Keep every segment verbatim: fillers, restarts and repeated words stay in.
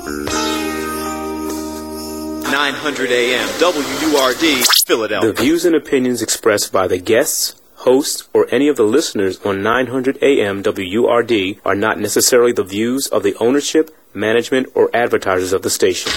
nine hundred A M W U R D, Philadelphia. The views and opinions expressed by the guests, hosts, or any of the listeners on nine hundred A M W U R D are not necessarily the views of the ownership, management, or advertisers of the station.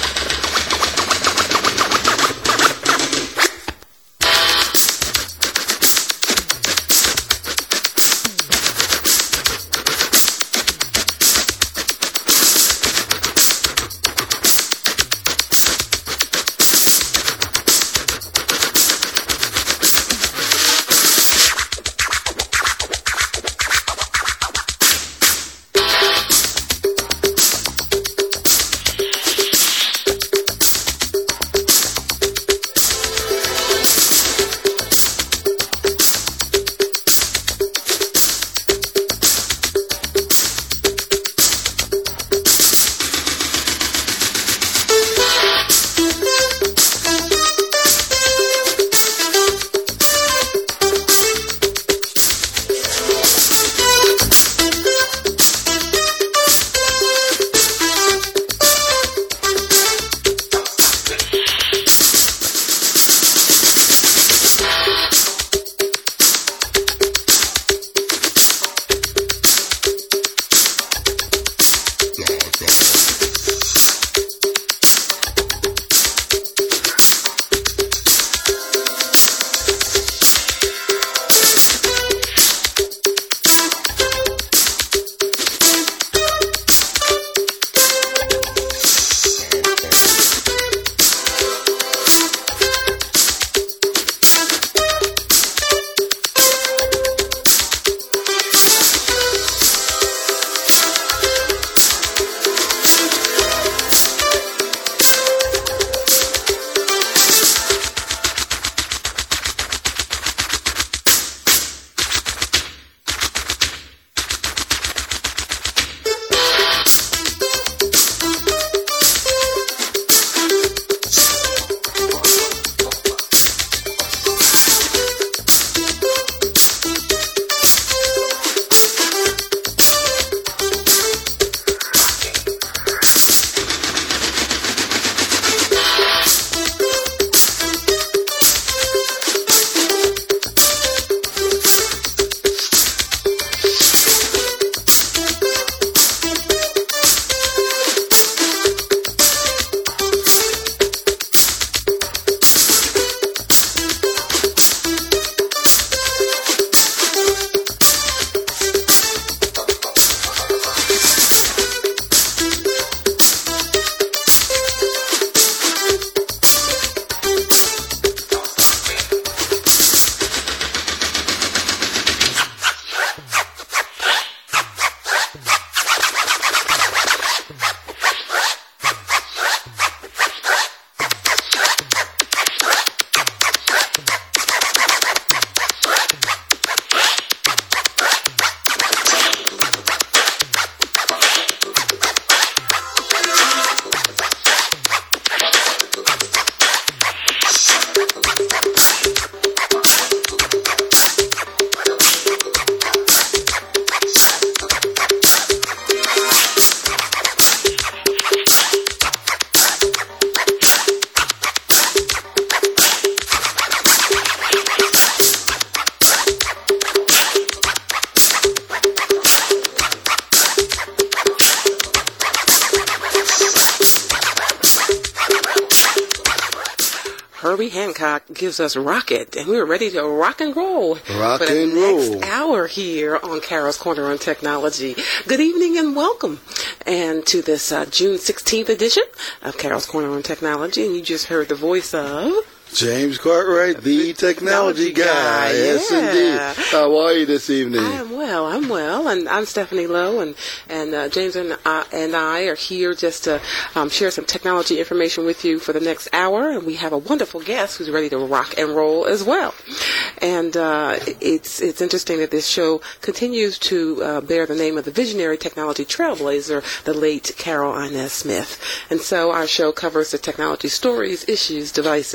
Herbie Hancock gives us Rocket, and we're ready to rock and roll rock for the and next roll. hour here on Carol's Corner on Technology. Good evening and welcome, and to this uh, June sixteenth edition of Carol's Corner on Technology. And you just heard the voice of James Cartwright, the technology guy. guy. Yes, Yeah. indeed. How are you this evening? I am well. I'm well, and I'm Stephanie Lowe, and and uh, James and I, and I are here just to um, share some technology information with you for the next hour. And we have a wonderful guest who's ready to rock and roll as well. And uh, it's it's interesting that this show continues to uh, bear the name of the visionary technology trailblazer, the late Carol Inez Smith. And so our show covers the technology stories, issues, devices, and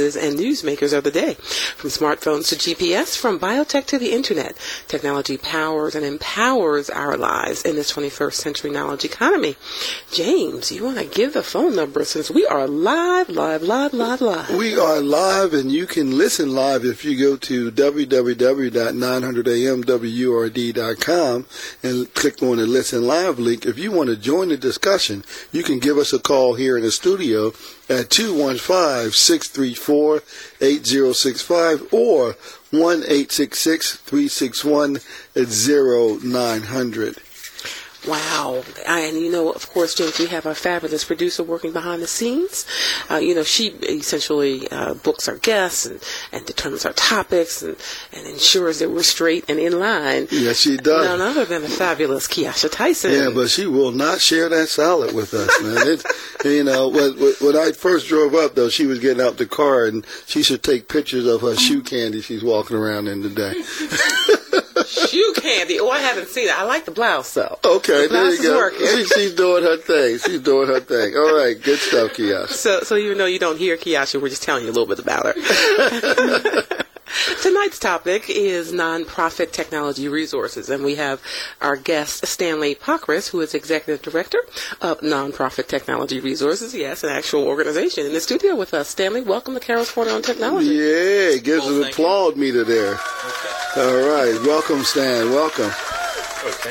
newsmakers of the day. From smartphones to G P S, from biotech to the internet, technology powers and empowers our lives in this twenty-first century knowledge economy. James, you want to give the phone number since we are live, live, live, live, live. We are live, and you can listen live if you go to w w w dot nine hundred a m w r d dot com and click on the Listen Live link. If you want to join the discussion, you can give us a call here in the studio at two one five, six three four, eight zero six five or one eight six six, three six one, zero nine hundred. Wow. And, you know, of course, James, we have our fabulous producer working behind the scenes. Uh, you know, she essentially uh, books our guests and, and determines our topics and, and ensures that we're straight and in line. Yes, she does. None other than the fabulous Kiasha Tyson. Yeah, but she will not share that salad with us, man. It, you know, when, when I first drove up, though, she was getting out the car, and she should take pictures of her shoe candy she's walking around in today. Shoe candy. Oh, I haven't seen it. I like the blouse, though. Okay, the there blouse you go. Is working. She, she's doing her thing. She's doing her thing. All right, good stuff, Kiasha. So, so even though you don't hear Kiasha, we're just telling you a little bit about her. Tonight's topic is nonprofit technology resources, and we have our guest, Stanley Pockris, who is Executive Director of Nonprofit Technology Resources. Yes, an actual organization in the studio with us. Stanley, welcome to Carol's Corner on Technology. Yeah, give us Well, an applaud meter there. Okay. All right, welcome, Stan. Welcome. Okay.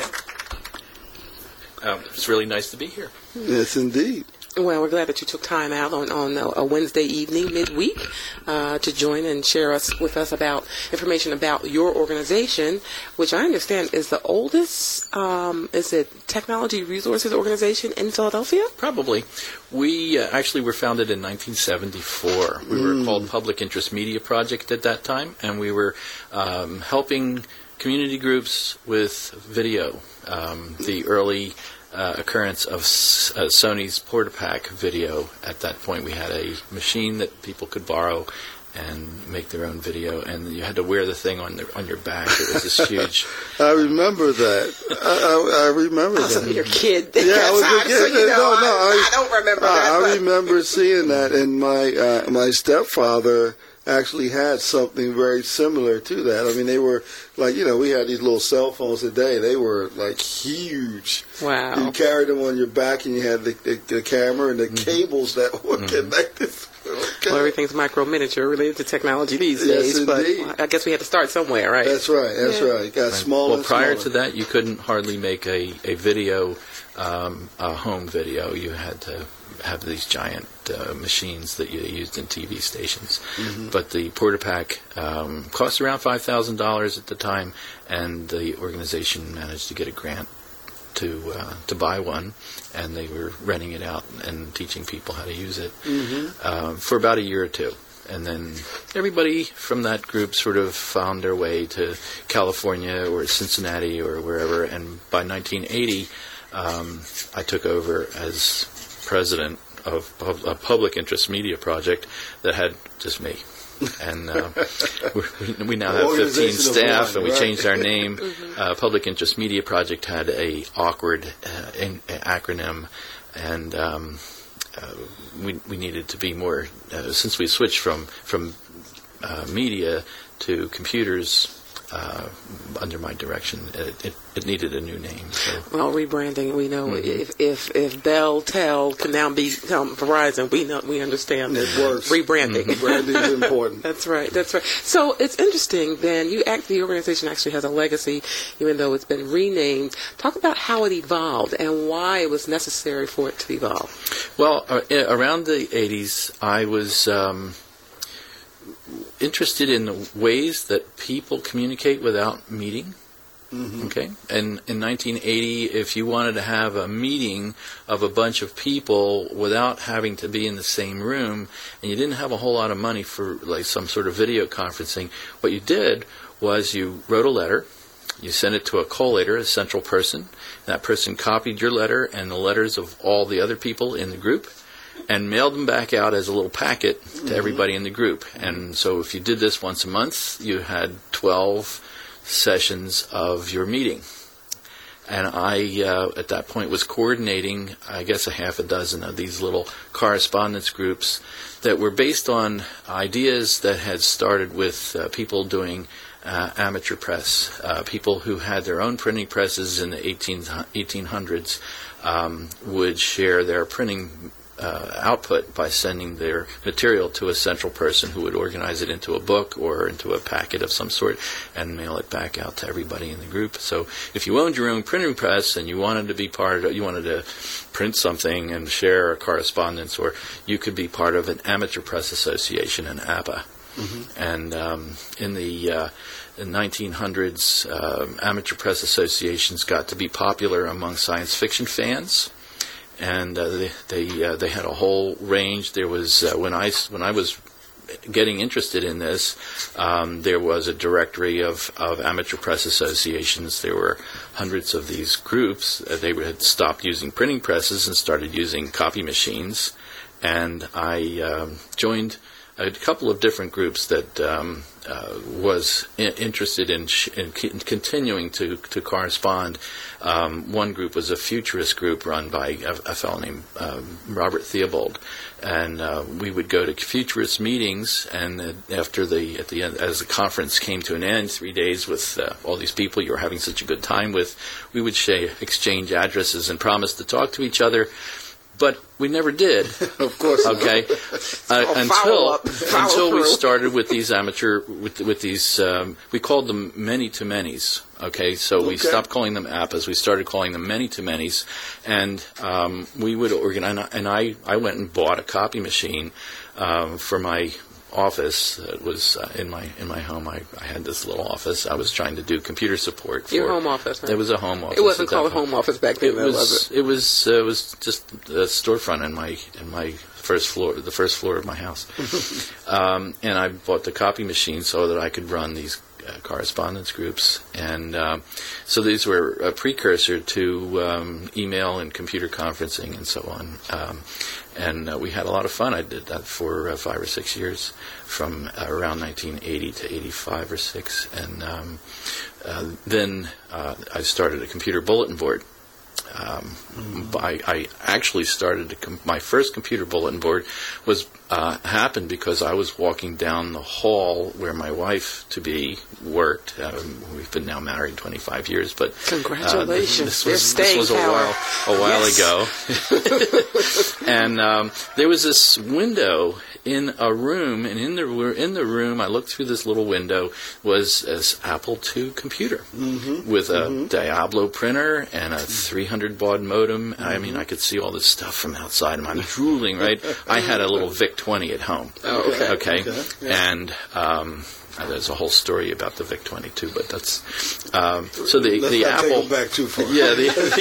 Um, it's really nice to be here. Yes, indeed. Well, we're glad that you took time out on, on a Wednesday evening, midweek, uh, to join and share us with us about information about your organization, which I understand is the oldest, um, is it Technology Resources Organization in Philadelphia? Probably. We uh, actually were founded in nineteen seventy-four. We Mm. were called Public Interest Media Project at that time, and we were um, helping community groups with video. Um, the early Uh, occurrence of S- uh, Sony's Portapack video. At that point, we had a machine that people could borrow and make their own video, and you had to wear the thing on the, on your back. It was this huge. I remember that. I, I, I remember Oh, so that. you're a kid. Yeah, I was a kid. So, you know, no, no, I, I, I don't remember I, that. I but- remember seeing that, and my uh, my stepfather actually had something very similar to that. I mean, they were like, you know, we had these little cell phones today. They were like huge. Wow. You carried them on your back, and you had the, the, the camera and the mm-hmm. cables that were mm-hmm. connected. Okay. Well, everything's micro miniature related to technology these Yes, days, indeed. but I guess we had to start somewhere, right? That's right. That's Yeah. right. Got smaller. Well, and prior smaller. to that, you couldn't hardly make a, a video, um, a home video. You had to have these giant uh, machines that you used in T V stations. Mm-hmm. But the Portapack um, cost around five thousand dollars at the time, and the organization managed to get a grant to uh, to buy one, and they were renting it out and teaching people how to use it Mm-hmm. uh, for about a year or two. And then everybody from that group sort of found their way to California or Cincinnati or wherever. And by nineteen eighty, um, I took over as president of pub- a public interest media project that had just me. And uh, we, we now have fifteen Organization of staff, one, and we right? changed our name. uh, Public Interest Media Project had a awkward uh, in, acronym, and um, uh, we we needed to be more. Uh, since we switched from from uh, media to computers uh, under my direction, it, it, it needed a new name. So. Well, rebranding, we know Mm-hmm. if, if if Bell Tel can now become Verizon, we know we understand It works. rebranding. Mm-hmm. Branding is important. That's right. That's right. So it's interesting. Then you act. The organization actually has a legacy, even though it's been renamed. Talk about how it evolved and why it was necessary for it to evolve. Well, uh, around the eighties, I was um, interested in the ways that people communicate without meeting. Mm-hmm. Okay, and in nineteen eighty, if you wanted to have a meeting of a bunch of people without having to be in the same room, and you didn't have a whole lot of money for like some sort of video conferencing, what you did was you wrote a letter, you sent it to a collator, a central person. That person copied your letter and the letters of all the other people in the group, and mailed them back out as a little packet to mm-hmm. everybody in the group. And so if you did this once a month, you had twelve sessions of your meeting. and I, uh, at that point, was coordinating, I guess, a half a dozen of these little correspondence groups that were based on ideas that had started with uh, people doing uh, amateur press, uh, people who had their own printing presses in the eighteen hundreds um, would share their printing Uh, output by sending their material to a central person who would organize it into a book or into a packet of some sort and mail it back out to everybody in the group. So if you owned your own printing press and you wanted to be part of, you wanted to print something and share a correspondence, or you could be part of an amateur press association, an A P A. Mm-hmm. And um, in the uh, in nineteen hundreds, uh, amateur press associations got to be popular among science fiction fans. And uh, they they, uh, they had a whole range. There was uh, when I when I was getting interested in this, um, there was a directory of, of amateur press associations. There were hundreds of these groups. Uh, they had stopped using printing presses and started using copy machines. And I um, joined a couple of different groups that um, uh, was I- interested in, sh- in, c- in continuing to, to correspond. Um, one group was a futurist group run by a, a fellow named uh, Robert Theobald, and uh, we would go to futurist meetings. And uh, after the at the end, as the conference came to an end, three days with uh, all these people you were having such a good time with, we would sh- exchange addresses and promise to talk to each other. But we never did. Of course not. Okay. Uh, Oh, until follow up, follow until we through. started with these amateur with with these um, we called them many to manys. Okay, so we Okay. stopped calling them A P As. We started calling them many to manys, and um, we would organize. And I I went and bought a copy machine um, for my office. It was uh, in my in my home. I, I had this little office. I was trying to do computer support. For, Your home office, right? It was a home office. It wasn't at that called point. home office back then, It though, was. was it? It was. Uh, it was just a storefront in my in my first floor, the first floor of my house. um, and I bought the copy machine so that I could run these uh, correspondence groups, and um, so these were a precursor to um, email and computer conferencing and so on. Um, and uh, we had a lot of fun. I did that for uh, five or six years, from uh, around nineteen eighty to eighty-five or six, and um, uh, then uh, I started a computer bulletin board. Um, mm-hmm. I, I actually started to com- my first computer bulletin board was uh, happened because I was walking down the hall where my wife to be worked. Um, we've been now married twenty-five years, but Congratulations! Uh, this Your was, staying this was a power. while a while Yes. ago, and um, there was this window in a room, and in the in the room, I looked through this little window, was this Apple two computer Mm-hmm. with a Mm-hmm. Diablo printer and a three hundred baud modem. Mm-hmm. I mean, I could see all this stuff from outside, and I'm drooling, right? I had a little VIC twenty at home. Oh, okay. Okay, Okay, yeah. and um, uh, there's a whole story about the VIC twenty too, but that's um, so the Let's the not Apple. take them back too far. Yeah,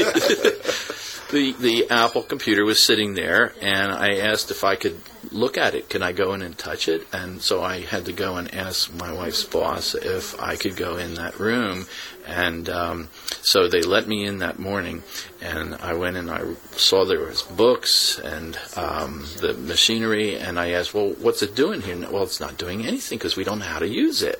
the, the the Apple computer was sitting there, and I asked if I could look at it. Can I go in and touch it? And so I had to go and ask my wife's boss if I could go in that room. And um, so they let me in that morning, and I went and I saw there was books and um, the machinery, and I asked, well, what's it doing here? Well, it's not doing anything because we don't know how to use it.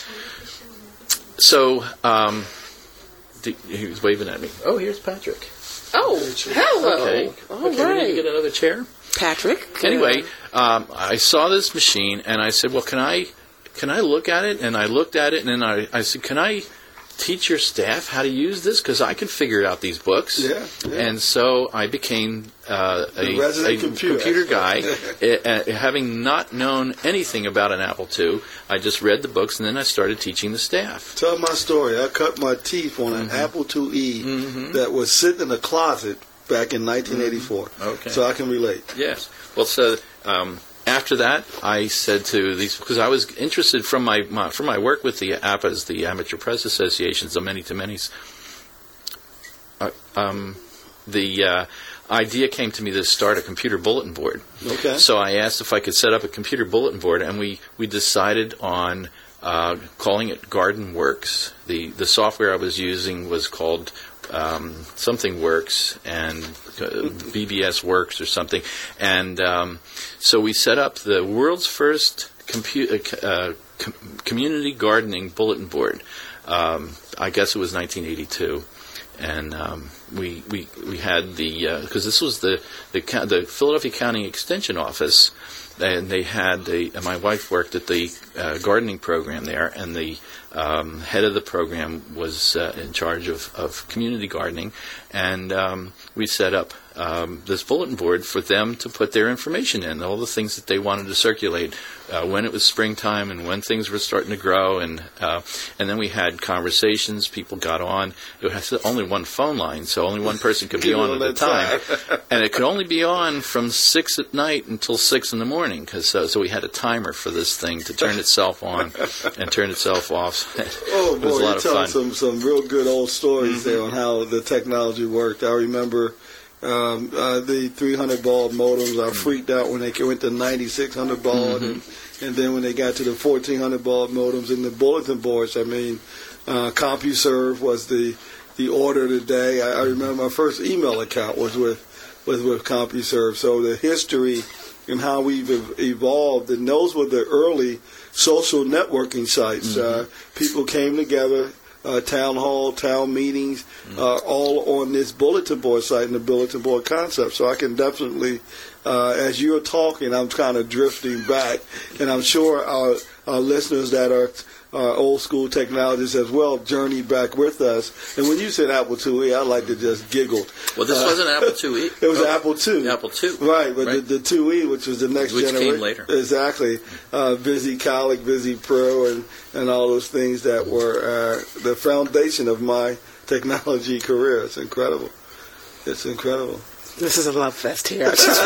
So um, the, he was waving at me. Oh, here's Patrick. Oh, hello. Okay. All okay, we right. need to get another chair. Patrick. Anyway, uh, um, I saw this machine, and I said, well, can I can I look at it? And I looked at it, and then I, I said, can I teach your staff how to use this? Because I can figure out these books. Yeah, yeah. And so I became uh, a, The resident a computer computer guy. expert. uh, having not known anything about an Apple two, I just read the books, and then I started teaching the staff. Tell my story. I cut my teeth on an Apple two E Mhm. that was sitting in a closet back in nineteen eighty-four. Okay. So I can relate. Yes. Well, so um, after that, I said to these, because I was interested from my, my from my work with the A P As, the Amateur Press Associations, the many to manys. Uh, um, the uh, idea came to me to start a computer bulletin board. Okay. So I asked if I could set up a computer bulletin board, and we, we decided on uh, calling it Garden Works. The the software I was using was called um, something Works and uh, B B S Works or something. And um, so we set up the world's first compu- uh, com- community gardening bulletin board. Um, I guess it was nineteen eighty-two. and um, we we we had the because uh, this was the the the Philadelphia County Extension Office, and they had the my wife worked at the uh, gardening program there, and the um, head of the program was uh, in charge of, of community gardening, and um, we set up um, this bulletin board for them to put their information in, all the things that they wanted to circulate uh, when it was springtime and when things were starting to grow, and uh, and then we had conversations. People got on. It was only one phone line, so only one person could be on at a time, and it could only be on from six at night until six in the morning. Because uh, so we had a timer for this thing to turn itself on and turn itself off. Oh it was boy, a lot you're of telling fun. some some real good old stories Mm-hmm. there on how the technology worked. I remember um, uh, the three hundred baud modems. I freaked out when they went to ninety-six hundred baud, Mm-hmm. and and then when they got to the fourteen hundred baud modems and the bulletin boards. I mean, uh, CompuServe was the the order of the day. I, I remember my first email account was with was with CompuServe. So the history and how we've ev- evolved, and those were the early social networking sites. Mm-hmm. Uh, people came together, uh, town hall, town meetings, Mm-hmm. uh, all on this bulletin board site and the bulletin board concept. So I can definitely, uh, as you're talking, I'm kind of drifting back, and I'm sure our, our listeners that are uh, old school technologists as well journey back with us. And when you said Apple two E, I like to just giggle. Well, this Uh, wasn't Apple two E. It was Oh, Apple two. Apple two. Right, but Right. The, the two E, which was the next Which generation. came later. Exactly. Uh, Busy Colic, Busy Pro, and, and all those things that were uh, the foundation of my technology career. It's incredible. It's incredible. This is a love fest here.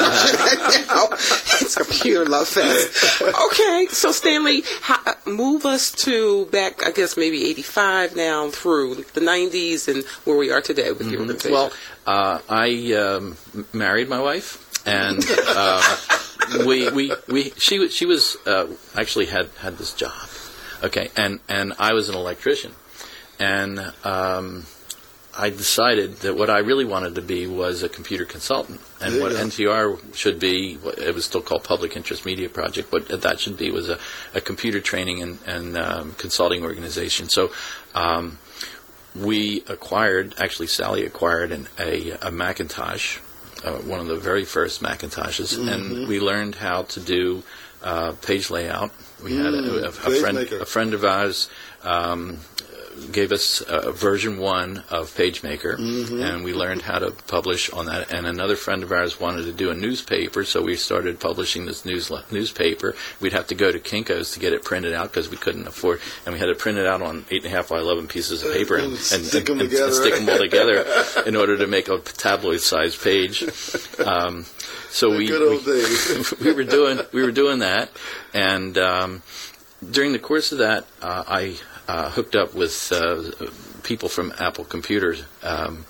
It's a pure love fest. Okay, so Stanley, how, move us to back, I guess maybe eighty-five now through the nineties and where we are today with your organization. Well, uh, I um, m- married my wife, and uh, we we we she was she was uh, actually had had this job, okay, and and I was an electrician, and um, I decided that what I really wanted to be was a computer consultant, and There you what go. N T R should be, it was still called Public Interest Media Project, but that should be was a, a computer training and, and um, consulting organization. So um, we acquired, actually Sally acquired an, a, a Macintosh, uh, one of the very first Macintoshes, Mm-hmm. and we learned how to do uh, page layout. We had a, a, a Mm, friend, PageMaker. a friend of ours. Um, gave us uh, version one of PageMaker, Mm-hmm. and we learned how to publish on that. And another friend of ours wanted to do a newspaper, so we started publishing this news newspaper. We'd have to go to Kinko's to get it printed out because we couldn't afford, and we had to print it out on eight and a half by eleven pieces of paper and, And and, stick 'em and- and together. stick them all together in order to make a tabloid-sized page. Um, so The we good old we, days. we were doing we were doing that, and um, during the course of that, uh, I uh, hooked up with uh, people from Apple Computers um,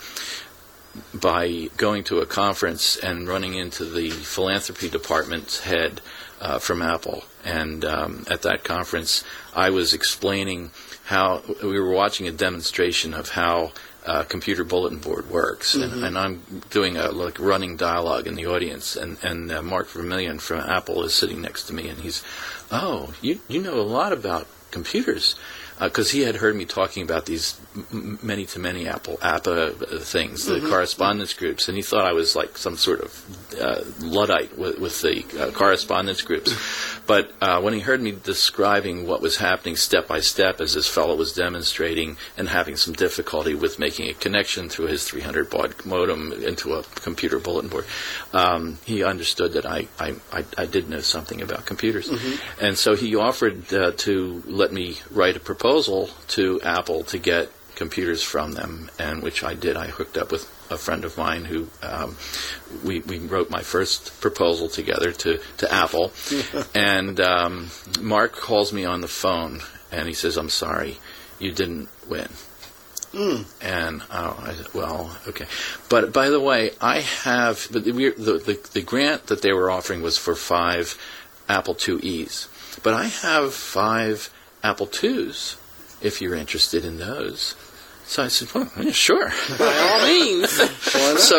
by going to a conference and running into the philanthropy department's head uh, from Apple. And um, at that conference, I was explaining how we were watching a demonstration of how uh, computer bulletin board works, Mm-hmm. and, and I'm doing a like running dialogue in the audience, and and uh, Mark Vermillion from Apple is sitting next to me, and he's, oh, you you know a lot about computers, because uh, he had heard me talking about these m- many-to-many Apple A P A things, the Mm-hmm. correspondence groups, and he thought I was like some sort of uh, Luddite with, with the uh, correspondence groups. But uh, when he heard me describing what was happening step by step as this fellow was demonstrating and having some difficulty with making a connection through his three hundred baud modem into a computer bulletin board, um, he understood that I, I, I, I did know something about computers. Mm-hmm. And so he offered uh, to let me write a proposal to Apple to get computers from them, and which I did. I hooked up with a friend of mine who um, we, we wrote my first proposal together to, to Apple. And um, Mark calls me on the phone, and he says, I'm sorry, you didn't win. Mm. And oh, I said, well, okay. But by the way, I have but the, the the the grant that they were offering was for five Apple two E's, but I have five Apple twos if you're interested in those. So I said, well, yeah, sure. By all means. Why not? So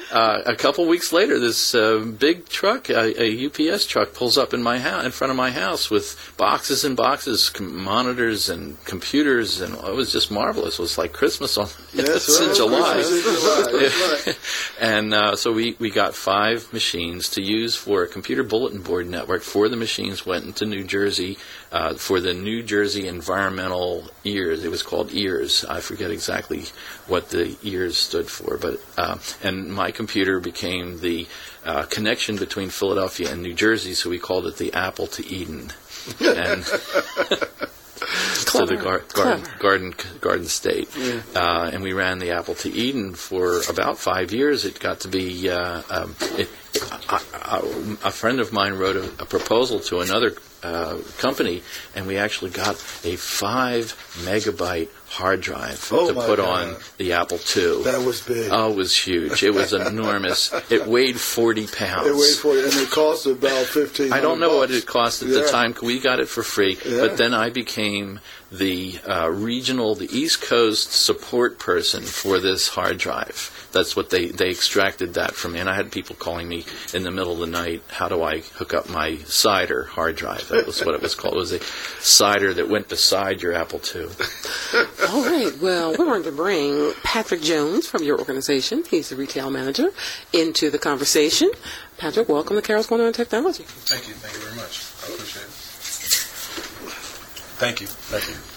uh, a couple weeks later, this uh, big truck, a, a U P S truck, pulls up in my house, in front of my house, with boxes and boxes, com- monitors and computers, and it was just marvelous. It was like Christmas on Yes, it's in right. July. Christmas in July. That's right. And uh, so we, we got five machines to use for a computer bulletin board network. Four of the machines went into New Jersey uh, for the New Jersey Environmental E A R S. It was called E A R S. I forget exactly what the E A R S stood for, but uh, and my computer became the uh, connection between Philadelphia and New Jersey, so we called it the Apple to Eden. And to the gar- garden, garden, garden state, yeah. uh, and we ran the Apple to Eden for about five years. It got to be uh, um, it, I, I, a friend of mine wrote a, a proposal to another uh, company, and we actually got a five megabyte hard drive oh to my put God. on the Apple two. That was big. Oh, it was huge. It was enormous. It weighed forty pounds. It weighed forty, and it cost about fifteen. I don't know bucks. what it cost at yeah. the time. We got it for free, yeah. but then I became the uh, regional, the East Coast support person for this hard drive. That's what they, they extracted that from me, and I had people calling me in the middle of the night, how do I hook up my Cider hard drive? That was what it was called. It was a Cider that went beside your Apple two. All right. Well, we're going to bring Patrick Jones from your organization. He's the retail manager into the conversation. Patrick, welcome to Carol's Corner on Technology. Thank you. Thank you very much. I appreciate it. Thank you. Thank you.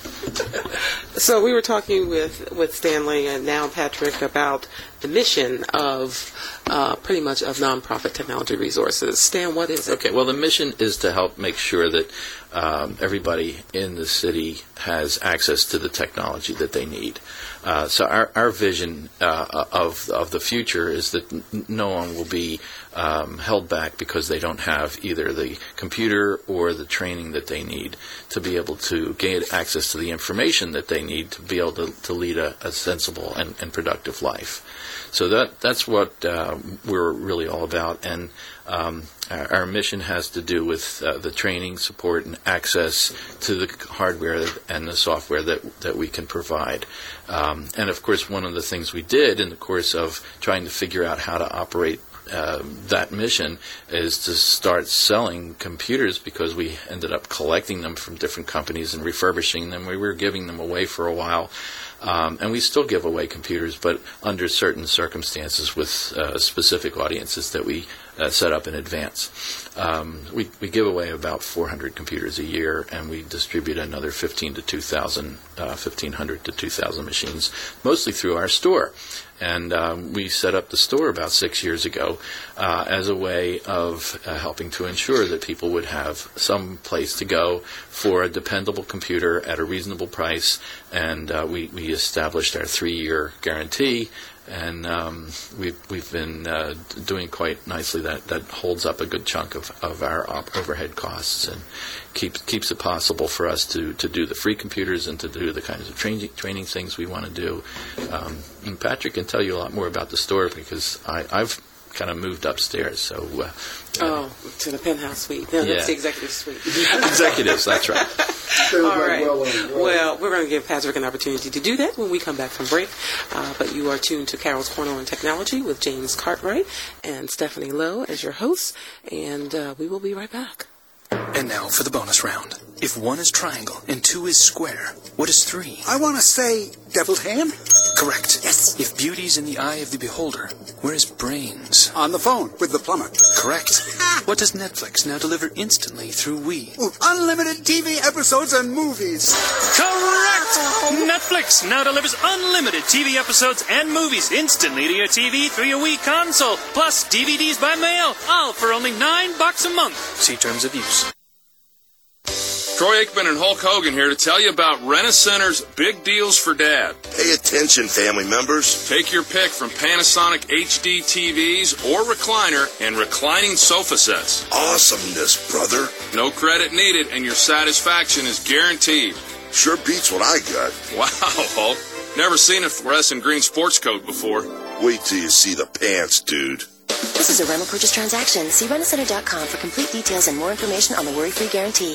So we were talking with, with Stanley and now Patrick about the mission of uh, pretty much of nonprofit technology resources. Stan, what is it? Okay, well, the mission is to help make sure that um, everybody in the city has access to the technology that they need. Uh, so our, our vision uh, of of the future is that n- no one will be um, held back because they don't have either the computer or the training that they need to be able to gain access to the information that they need to be able to, to lead a, a sensible and, and productive life. So that that's what uh, we're really all about, and um, our, our mission has to do with uh, the training, support, and access to the hardware and the software that that we can provide. Um, and of course, one of the things we did in the course of trying to figure out how to operate Uh, that mission is to start selling computers, because we ended up collecting them from different companies and refurbishing them. We were giving them away for a while, um, and we still give away computers, but under certain circumstances with uh, specific audiences that we uh, set up in advance. Um, we, we give away about four hundred computers a year, and we distribute another fifteen to two thousand, uh, fifteen hundred to two thousand machines, mostly through our store. And um, we set up the store about six years ago uh, as a way of uh, helping to ensure that people would have some place to go for a dependable computer at a reasonable price. And uh, we, we established our three-year guarantee, and um, we've, we've been uh, doing quite nicely. That, that holds up a good chunk of, of our op- overhead costs and keeps keeps it possible for us to, to do the free computers and to do the kinds of training training things we want to do. Um, and Patrick can tell you a lot more about the store, because I, I've kind of moved upstairs. So uh, oh, to the penthouse suite. No, Yeah. that's the executive suite. executives, that's right. All right. Well, we're going to give Patrick an opportunity to do that when we come back from break. Uh, but you are tuned to Carol's Corner on Technology with James Cartwright and Stephanie Lowe as your hosts, and uh, we will be right back. And now for the bonus round. If one is triangle and two is square, what is three? I want to say deviled hand. Correct. Yes. If beauty's in the eye of the beholder, where is brains? On the phone with the plumber. Correct. What does Netflix now deliver instantly through We? Ooh, unlimited T V episodes and movies. Correct! Netflix now delivers unlimited T V episodes and movies instantly to your T V through your Wii console, plus D V Ds by mail, all for only nine bucks a month. See terms of use. Troy Aikman and Hulk Hogan here to tell you about Rent-A-Center's Big Deals for Dad. Pay attention, family members. Take your pick from Panasonic H D T Vs or recliner and reclining sofa sets. Awesomeness, brother. No credit needed, and your satisfaction is guaranteed. Sure beats what I got. Wow, Hulk. Never seen a fluorescent green sports coat before. Wait till you see the pants, dude. This is a rental purchase transaction. See rent a center dot com for complete details and more information on the worry-free guarantee.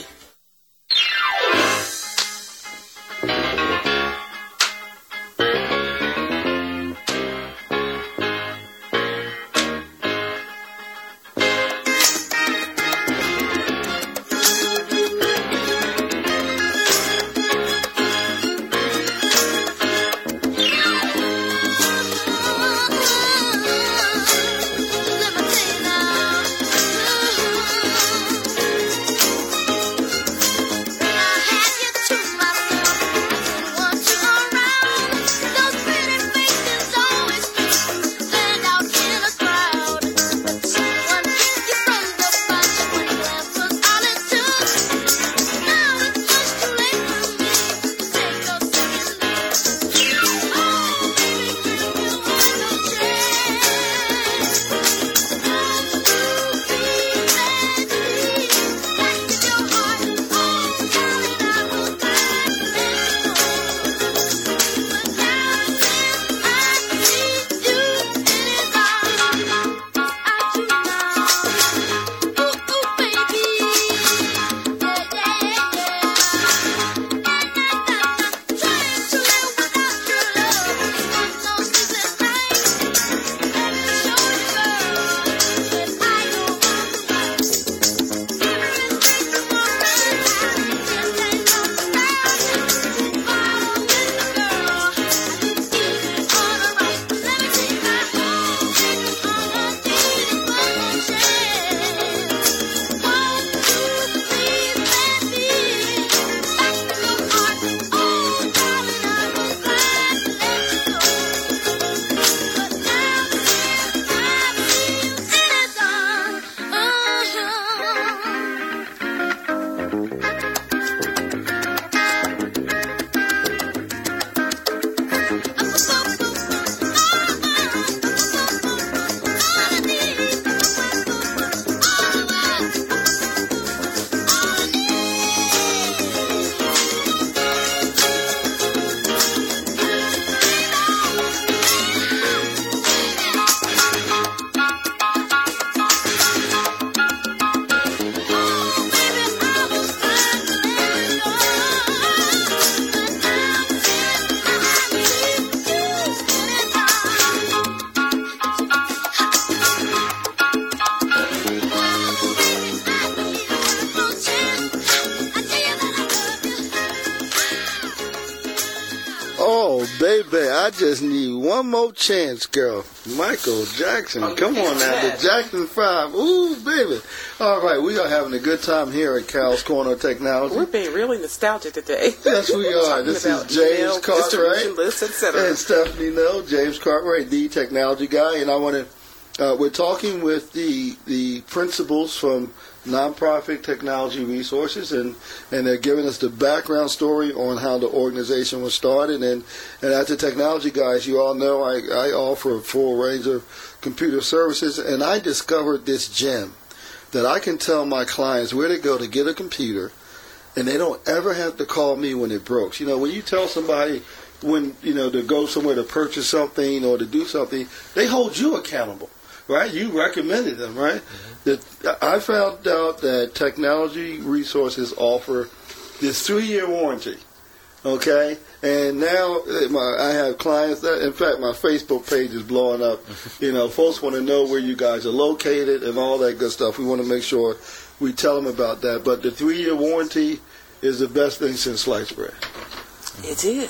baby. I just need one more chance, girl. Michael Jackson. Come on now. The Jackson five. Ooh, baby. All right. We are having a good time here at Cal's Corner of Technology. We're being really nostalgic today. Yes, we are. This is James Cartwright lists, et cetera. and Stephanie No. James Cartwright, the technology guy. And I want to, uh, we're talking with the the principals from Nonprofit Technology Resources, and, and they're giving us the background story on how the organization was started. And, and as a technology guys, you all know I, I offer a full range of computer services, and I discovered this gem that I can tell my clients where to go to get a computer, and they don't ever have to call me when it breaks. You know, when you tell somebody when, you know, to go somewhere to purchase something or to do something, they hold you accountable. Right? You recommended them, right? Mm-hmm. That I found out that Technology Resources offer this three-year warranty, okay? And now my, I have clients that, in fact, my Facebook page is blowing up. You know, folks want to know where you guys are located and all that good stuff. We want to make sure we tell them about that. But the three-year warranty is the best thing since sliced bread. It is.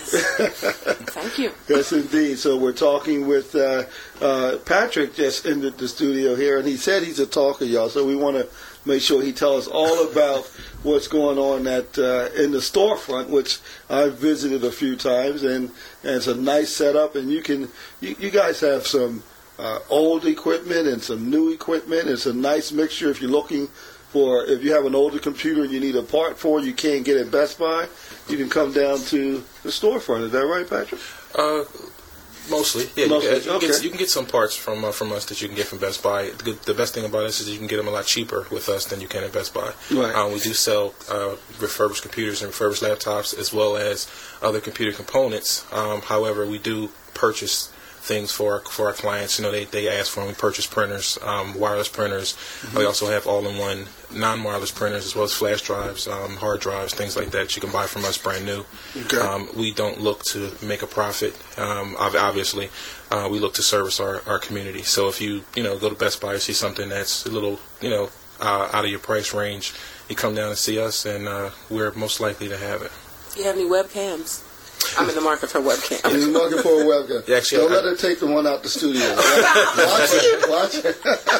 Thank you. Yes, indeed. So we're talking with uh, uh, Patrick just entered the studio here, and he said he's a talker, y'all. So we want to make sure he tells us all about what's going on at uh, in the storefront, which I've visited a few times, and, and it's a nice setup. And you can, you, you guys have some uh, old equipment and some new equipment. It's a nice mixture. If you're looking for, if you have an older computer and you need a part for it, you can't get it at Best Buy, you can come down to the storefront. Is that right, Patrick? Uh, mostly, yeah. Mostly. You, can, you, okay. can get, you can get some parts from uh, from us that you can get from Best Buy. The, good, the best thing about us is you can get them a lot cheaper with us than you can at Best Buy. Right. Um, we do sell uh, refurbished computers and refurbished laptops as well as other computer components. Um, however, we do purchase things for our, for our clients. You know, they, they ask for them. We purchase printers, um, wireless printers. Mm-hmm. We also have all-in-one non-wireless printers as well as flash drives, um, hard drives, things like that you can buy from us brand new. Okay. Um, we don't look to make a profit, um, obviously. Uh, we look to service our, our community. So if you, you know, go to Best Buy and see something that's a little, you know, uh, out of your price range, you come down and see us, and uh, we're most likely to have it. Do you have any webcams? I'm in the market for a webcam. I'm in the market for a webcam. Yeah, actually, Don't I, let her take the one out the studio. Watch it. Watch it.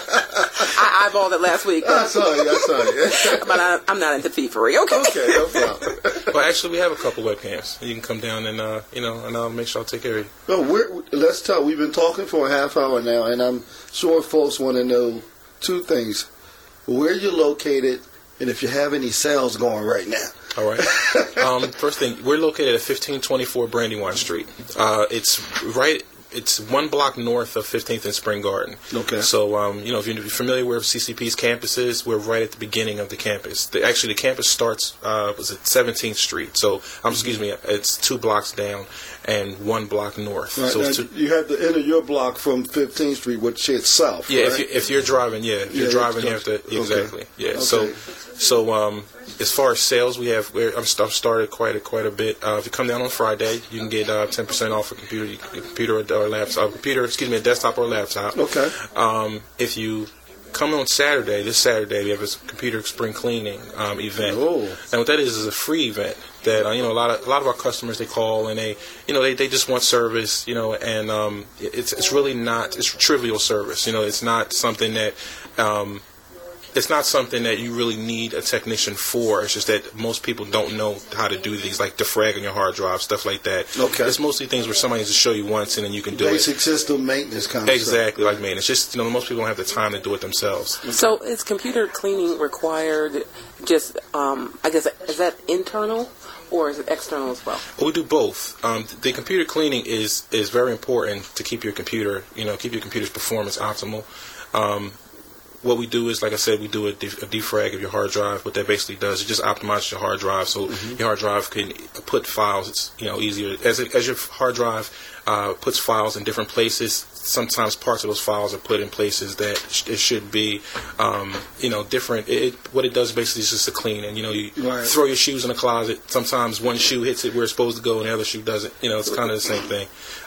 I eyeballed it last week. I saw it. I saw it. But I, I'm not into thievery. Okay. Okay, no problem. Well, actually, we have a couple webcams. You can come down and, uh, you know, and I'll make sure I'll take care of you. No, we're, let's talk. We've been talking for a half hour now, and I'm sure folks want to know two things. Where you're located, and if you have any sales going right now. All right. Um, first thing, we're located at fifteen twenty-four Brandywine Street. Uh, it's right. It's one block north of fifteenth and Spring Garden. Okay. So, um, you know, if you're familiar where C C P's campus is, we're right at the beginning of the campus. The, actually, the campus starts uh, was at seventeenth Street. So, um, excuse me, it's two blocks down and one block north. Right. So Now, two, you have to enter your block from fifteenth Street, which is south. yeah, right? if, you, if you're driving, yeah, if you're Yeah, driving, you that's- have to exactly. okay. Yeah. Okay. So, so um, as far as sales, we have we're, I've st- I've started quite a quite a bit. Uh, if you come down on Friday, you can get uh, ten percent off a computer, a computer or laptop, computer, excuse me, a desktop or laptop. Okay. Um, if you come on Saturday, this Saturday, we have a computer spring cleaning um, event. Oh. And what that is is a free event that uh, you know a lot of a lot of our customers, they call and they you know they, they just want service, you know, and um, it's it's really not it's trivial service, you know, it's not something that um, it's not something that you really need a technician for. It's just that most people don't know how to do these, like defragging your hard drive, stuff like that. Okay. It's mostly things where somebody needs to show you once and then you can do Basic it. system maintenance kind of Exactly, like maintenance. Just, you know, most people don't have the time to do it themselves. So is computer cleaning required just, um, I guess, is that internal or is it external as well? We do both. Um, the computer cleaning is, is very important to keep your computer, you know, keep your computer's performance optimal. Um, What we do is, like I said, we do a, def- a defrag of your hard drive. What that basically does, it just optimizes your hard drive, so mm-hmm. your hard drive can put files. It's, you know, easier as it, as your hard drive uh, puts files in different places. Sometimes parts of those files are put in places that sh- it should be, um, you know, different. It, it, what it does basically is just a clean. And you know, you right. throw your shoes in a closet. Sometimes one shoe hits it where it's supposed to go, and the other shoe doesn't. You know, it's kind of the same thing.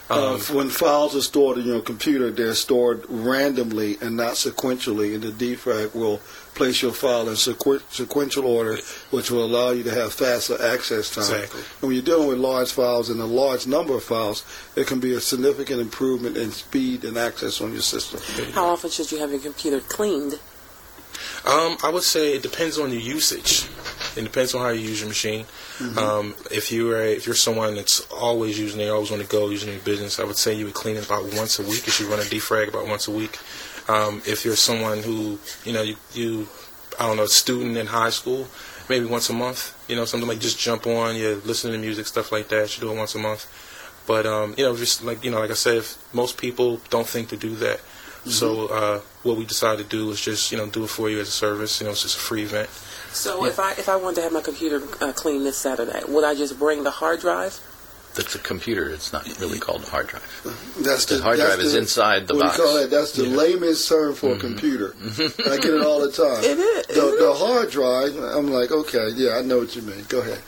Uh, Um, when files are stored in your computer, they're stored randomly and not sequentially, and the defrag will place your file in sequ- sequential order, which will allow you to have faster access time. Exactly. And when you're dealing with large files and a large number of files, it can be a significant improvement in speed and access on your system. How often should you have your computer cleaned? Um, I would say it depends on your usage. It depends on how you use your machine. Mm-hmm. Um, if you're a, if you're someone that's always using it, always on the go, using your business, I would say you would clean it about once a week. You should run a defrag about once a week. Um, if you're someone who, you know, you, you, I don't know, a student in high school, maybe once a month. You know, something like just jump on, you listen to music, stuff like that. You do it once a month. But um, you know, just like you know, like I said, if most people don't think to do that. Mm-hmm. So uh, what we decided to do is just you know do it for you as a service. You know, it's just a free event. So if I if I wanted to have my computer uh, cleaned this Saturday, would I just bring the hard drive? That's a computer. It's not really called a hard drive. That's the, the hard that's drive is the, inside the what box. We call that, that's the yeah. layman's term for mm-hmm. a computer. I get it all the time. It is. The, the hard drive, I'm like, okay, yeah, I know what you mean. Go ahead.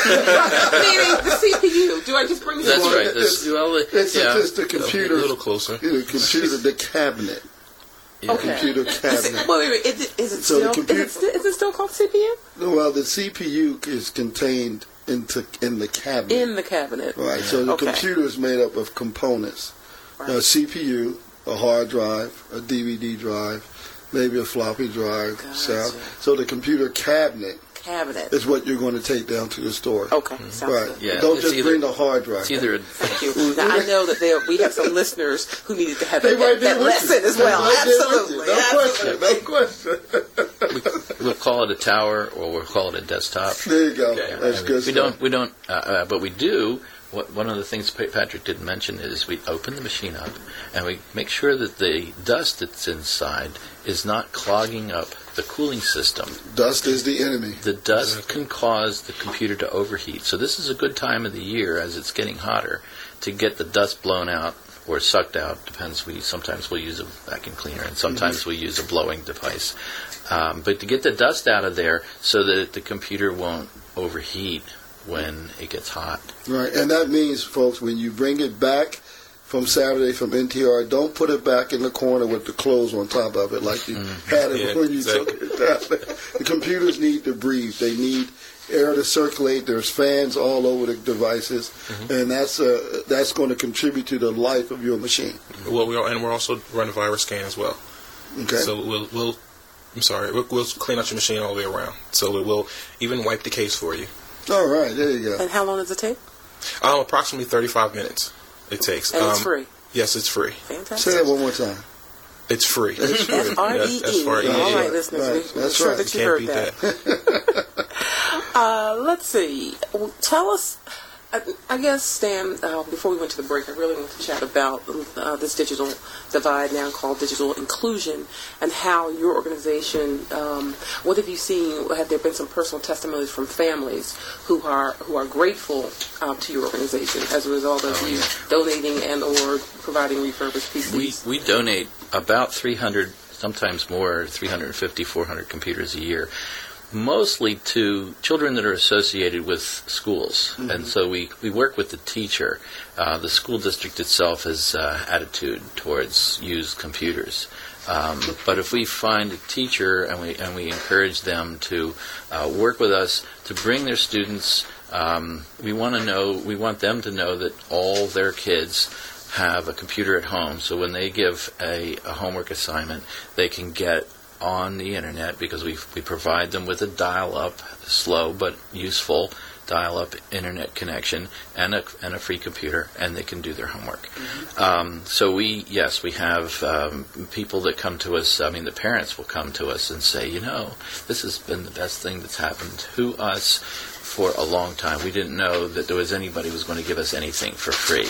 Meaning the C P U. Do I just bring the That's one? right. This, It's, well, it, it's yeah. just the computer. A little closer. The computer, the cabinet. Yeah. Okay. Computer cabinet. Is it, wait, wait, wait. Is it, is it So the still? computer- is, it still is it still called C P U? Well, the C P U is contained into in the cabinet. In the cabinet. Right. So the Okay. computer is made up of components: Right. a C P U, a hard drive, a D V D drive, maybe a floppy drive. Gotcha. So, so the computer cabinet Cabinet. is what you're going to take down to the store. Okay. Sounds Right. good. Yeah, Don't it's just either- bring the hard drive. It's either a, Thank you. Now, I know that there we have some listeners who needed to have They that, might be that with lesson you. as well. They might be with you. Absolutely. No Absolutely. question. No question. we'll call it a tower or we'll call it a desktop. There you go. Okay. That's I mean, good we stuff. don't, we don't, uh, uh, but we do. What, one of the things Pa- Patrick didn't mention is we open the machine up and we make sure that the dust that's inside is not clogging up the cooling system. Dust is the enemy. The dust can cause the computer to overheat. So this is a good time of the year as it's getting hotter to get the dust blown out or sucked out. Depends. We sometimes we'll use a vacuum cleaner and sometimes mm-hmm. we use a blowing device. Um, but to get the dust out of there so that the computer won't overheat when it gets hot. Right, and that means, folks, when you bring it back from Saturday from N T R, don't put it back in the corner with the clothes on top of it like you mm. had it yeah, when you exactly. took it down. The computers need to breathe. They need air to circulate. There's fans all over the devices, mm-hmm. and that's uh, that's going to contribute to the life of your machine. Well, we are, and we're also running a virus scan as well. Okay. So we'll, we'll I'm sorry, we'll, we'll clean out your machine all the way around. So it will even wipe the case for you. All right, there you go. And how long does it take? Um, approximately thirty-five minutes it takes. And um, it's free? Yes, it's free. Fantastic. Say that one more time. It's free. It's free. F R E E. F R E E. All right, listeners. Right. We're That's sure right. that you Can't heard beat that. that. uh, let's see. Tell us, I, I guess, Stan, uh, before we went to the break, I really want to chat about uh, this digital divide now called digital inclusion and how your organization, um, what have you seen, have there been some personal testimonies from families who are who are grateful um, to your organization as a result of Oh, you yeah. donating and or providing refurbished P We Cs? we donate about three hundred, sometimes more, three hundred fifty, four hundred computers a year, mostly to children that are associated with schools. Mm-hmm. And so we, we work with the teacher. Uh, the school district itself has uh, attitude towards used computers. Um, but if we find a teacher and we and we encourage them to uh, work with us to bring their students, um, we want to know we want them to know that all their kids have a computer at home. So when they give a, a homework assignment, they can get on the internet because we we provide them with a dial-up, slow but useful dial-up internet connection and a and a free computer, and they can do their homework. Mm-hmm. Um, so we yes we have um, people that come to us. I mean, the parents will come to us and say, you know, this has been the best thing that's happened to us for a long time. We didn't know that there was anybody who was going to give us anything for free.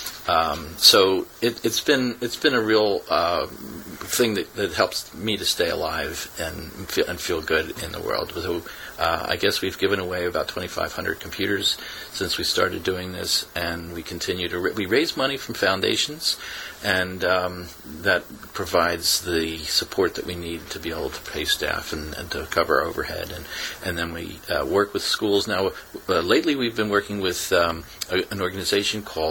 Um, so it, it's been it's been a real uh, thing that, that helps me to stay alive and feel, and feel good in the world. So uh, I guess we've given away about twenty-five hundred computers since we started doing this, and we continue to ra- we raise money from foundations, and um, that provides the support that we need to be able to pay staff and, and to cover our overhead, and and then we uh, work with schools. Now, uh, lately we've been working with um, a, an organization called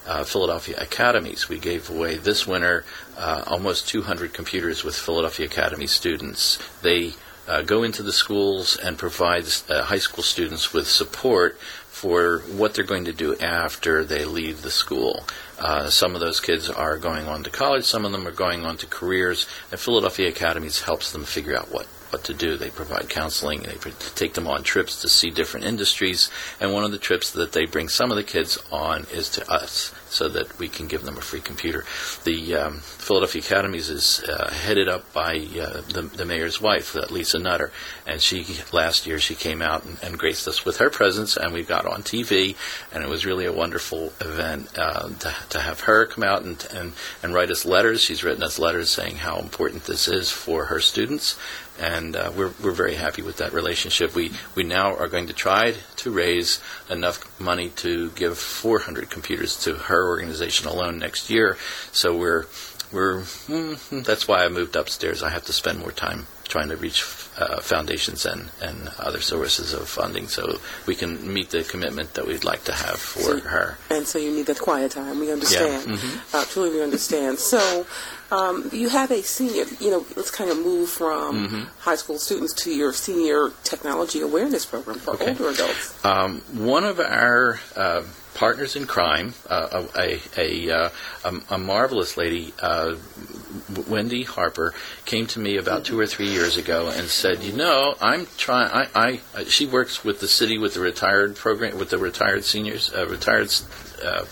uh, Philadelphia Academies. We gave away this winter uh, almost two hundred computers with Philadelphia Academy students. They uh, go into the schools and provide uh, high school students with support for what they're going to do after they leave the school. Uh, some of those kids are going on to college, some of them are going on to careers, and Philadelphia Academies helps them figure out what, what to do. They provide counseling, they take them on trips to see different industries, and one of the trips that they bring some of the kids on is to us, so that we can give them a free computer. The um, Philadelphia Academies is uh, headed up by uh, the, the mayor's wife, uh, Lisa Nutter, and she last year she came out and, and graced us with her presence, and we got on T V, and it was really a wonderful event uh, to, to have her come out and, and, and write us letters. She's written us letters saying how important this is for her students, and uh, we're we're very happy with that relationship. We we now are going to try to raise enough money to give four hundred computers to her organization alone next year. So we're we're mm, that's why I moved upstairs. I have to spend more time trying to reach uh, foundations and, and other sources of funding so we can meet the commitment that we'd like to have for so, her. And so you need that quiet time. We understand. Yeah. Mm-hmm. Uh, truly, we understand. So um, you have a senior, you know, let's kind of move from mm-hmm. high school students to your senior technology awareness program for okay. older adults. Um, one of our uh, partners in crime, uh, a, a, uh, a, a marvelous lady, uh, Wendy Harper, came to me about two or three years ago and said, you know, I'm trying, I, I, she works with the city with the retired program, with the retired seniors, uh, retired uh,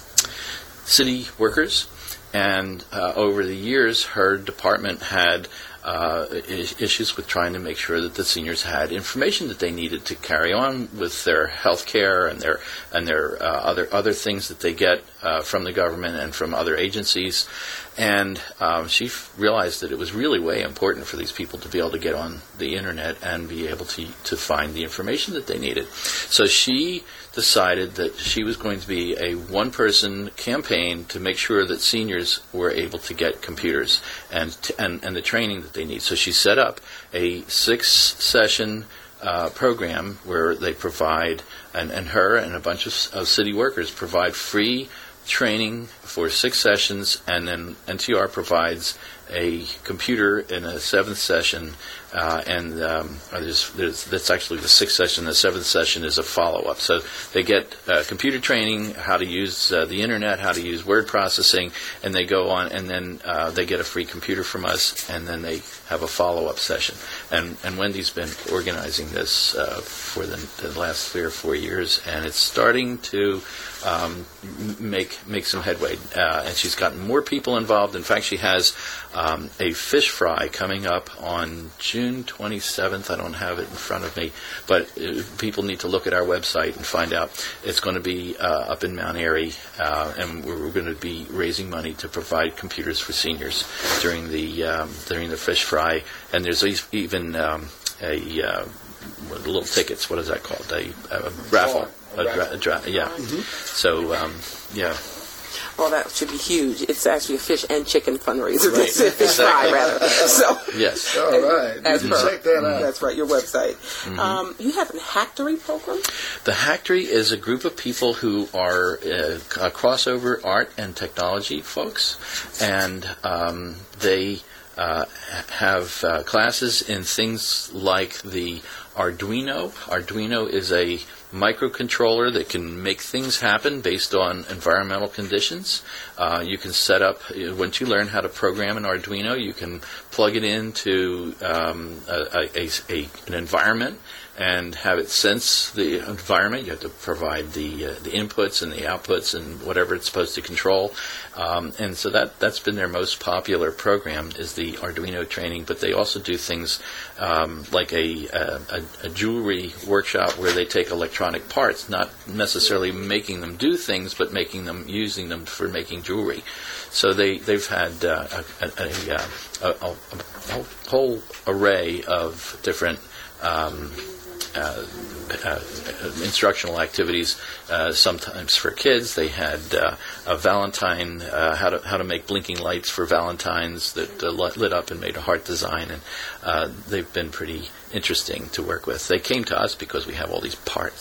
city workers, and uh, over the years her department had Uh, issues with trying to make sure that the seniors had information that they needed to carry on with their health care and their and their uh, other other things that they get uh, from the government and from other agencies. And um, she f- realized that it was really way important for these people to be able to get on the internet and be able to to find the information that they needed. So she decided that she was going to be a one-person campaign to make sure that seniors were able to get computers and t- and, and the training that they need. So she set up a six-session uh, program where they provide, and, and her and a bunch of, of city workers provide free training for six sessions, and then N T R provides a computer in a seventh session, uh, and um, there's, there's, that's actually the sixth session. The seventh session is a follow-up. So they get uh, computer training, how to use uh, the internet, how to use word processing, and they go on, and then uh, they get a free computer from us, and then they have a follow-up session. And, and Wendy's been organizing this uh, for the, the last three or four years, and it's starting to um, make make some headway. Uh, and she's gotten more people involved. In fact, she has Um, a fish fry coming up on June twenty-seventh. I don't have it in front of me, but uh, people need to look at our website and find out. It's going to be uh, up in Mount Airy, uh, and we're, we're going to be raising money to provide computers for seniors during the um, during the fish fry. And there's even um, a uh, little tickets. What is that called? A, a raffle. A dra- a dra- yeah. Mm-hmm. So um, yeah. Well, that should be huge. It's actually a fish and chicken fundraiser. Right. It's a fish fry, rather. So, yes. All right. As You per, check that out. That's right, your website. Mm-hmm. Um, you have a Hacktory program? The Hacktory is a group of people who are uh, a crossover art and technology folks, and um, they uh, have uh, classes in things like the Arduino. Arduino is a microcontroller that can make things happen based on environmental conditions. Uh, you can set up, once you learn how to program an Arduino, you can plug it into um, a, a, a, an environment and have it sense the environment. You have to provide the uh, the inputs and the outputs and whatever it's supposed to control. Um, and so that, that's been their most popular program, is the Arduino training. But they also do things um, like a, a, a jewelry workshop where they take electronic parts, not necessarily making them do things, but making them, using them for making jewelry. So they, they've had uh, a, a, a, a, a whole array of different um, Uh, uh, instructional activities. Uh, sometimes for kids, they had uh, a Valentine, uh, how to how to make blinking lights for Valentines that uh, lit up and made a heart design, and uh, they've been pretty interesting to work with. They came to us because we have all these parts.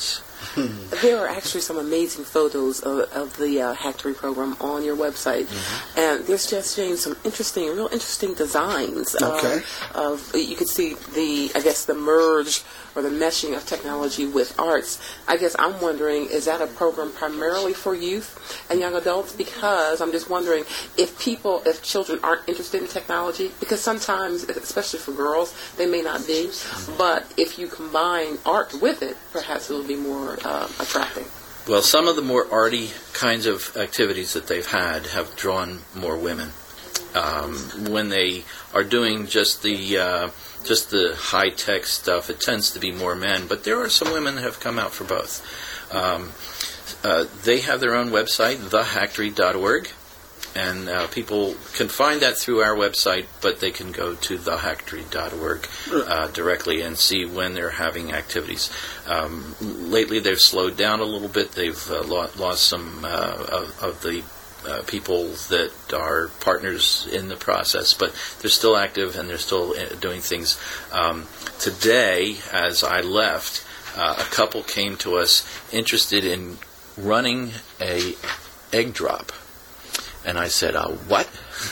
There are actually some amazing photos of, of the uh, Hacktory program on your website, mm-hmm. and there's just James, some interesting, real interesting designs. Okay. Uh, of you can see the, I guess, the merge or the meshing of technology with arts. I guess I'm wondering, is that a program primarily for youth and young adults? Because I'm just wondering if people, if children aren't interested in technology, because sometimes, especially for girls, they may not be. But if you combine art with it, perhaps it will be more uh, attractive. Well, some of the more arty kinds of activities that they've had have drawn more women. Um, when they are doing just the uh, just the high tech stuff, it tends to be more men. But there are some women that have come out for both. Um, uh, they have their own website, the hacktory dot org. And uh, people can find that through our website, but they can go to the hacktory dot org uh, directly and see when they're having activities. Um, lately, they've slowed down a little bit. They've uh, lost some uh, of, of the uh, people that are partners in the process, but they're still active and they're still doing things. Um, today, as I left, uh, a couple came to us interested in running a egg drop. And I said, uh, what?